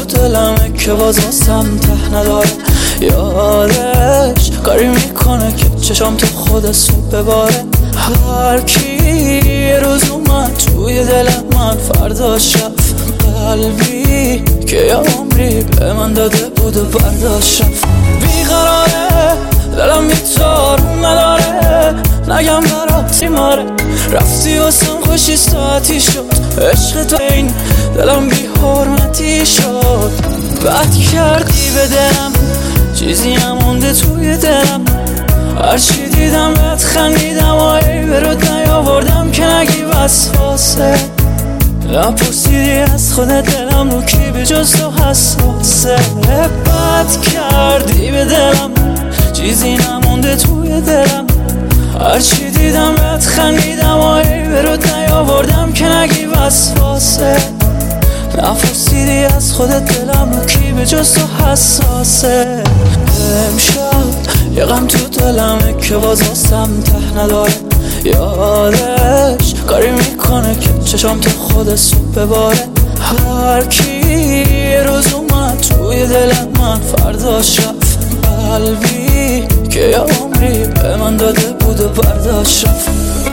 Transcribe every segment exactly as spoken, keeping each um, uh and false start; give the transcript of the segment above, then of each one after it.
دلمه که باز واسم ته نداره. یادش کاری میکنه که چشام تو خود صبح بباره. هر کی یه روز اومد توی دل من فرداش رفت. قلبی که یه عمری به من داده بود و برداشت رفت. بیقراره دلم یه تارون نداره، نگم برات بیماره. رفتی واسم خوشی ساعتی شد، عشق تو این دلم بی حرمتی شد. بد کردی به دلم، چیزی نمونده توی دلم. هرچی دیدم بهت خندیدم و ای برات نیاوردم که نگی وسواسه. نپرسیدی از خودت دلم رو کی به جز تو حساسه. بد کردی به دلم، چیزی نمونده توی دلم. هرچی دیدم بهت خندیدم و ای برات نیاوردم که نگی وسواسه. نپرسیدی از خودت دلم رو کی به جز تو حساسه. امشب یه غم تو دلمه که باز واسم ته نداره. یادش کاری میکنه که چشام تو خود صبح بباره. هر کی یه روز اومد توی دل من فرداش رفت. قلبی که یه عمری به من داده بود و برداشت رفت.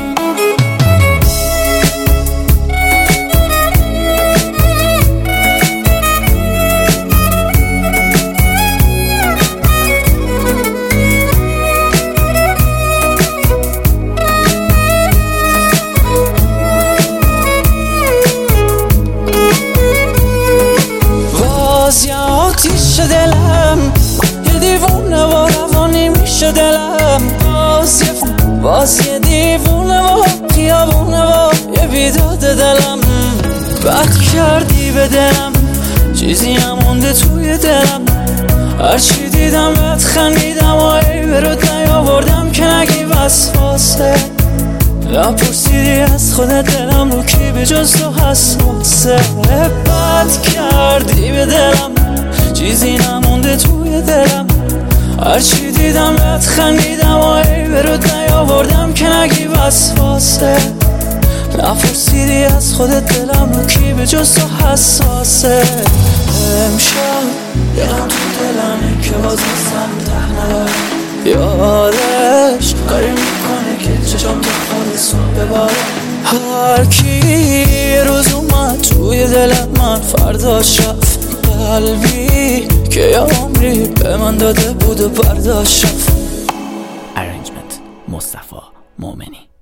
باز یه آتیش دلم، یه دیوونه و روانی میشه دلم. باز یه باز یه دیوونه و خیابونه و یه بیداد دلم. بد کردی به دلم، چیزی نمونده توی دلم. هرچی دیدم بهت خندیدم و ای برات نیاوردم که نگی وسواسه. نپرسیدی از خودت دلم رو کی به جز تو حساسه. بد کردی به دلم، چیزی نمونده توی دلم. هرچی دیدم بهت خندیدم و ای برات نیاوردم که نگی وسواسه. نپرسیدی از خودت دلم رو کی به جز تو حساسه. امشب یه غم تو دلمه که باز واسم ته نداره. یادش کاری میکنه که چشام تو خود صبح بباره. هر کی یه روز اومد توی دل من فرداش رفت. قلبی که یه عمری به من داده بود و برداشت رفت. ارنجمنت مصطفی مومنی.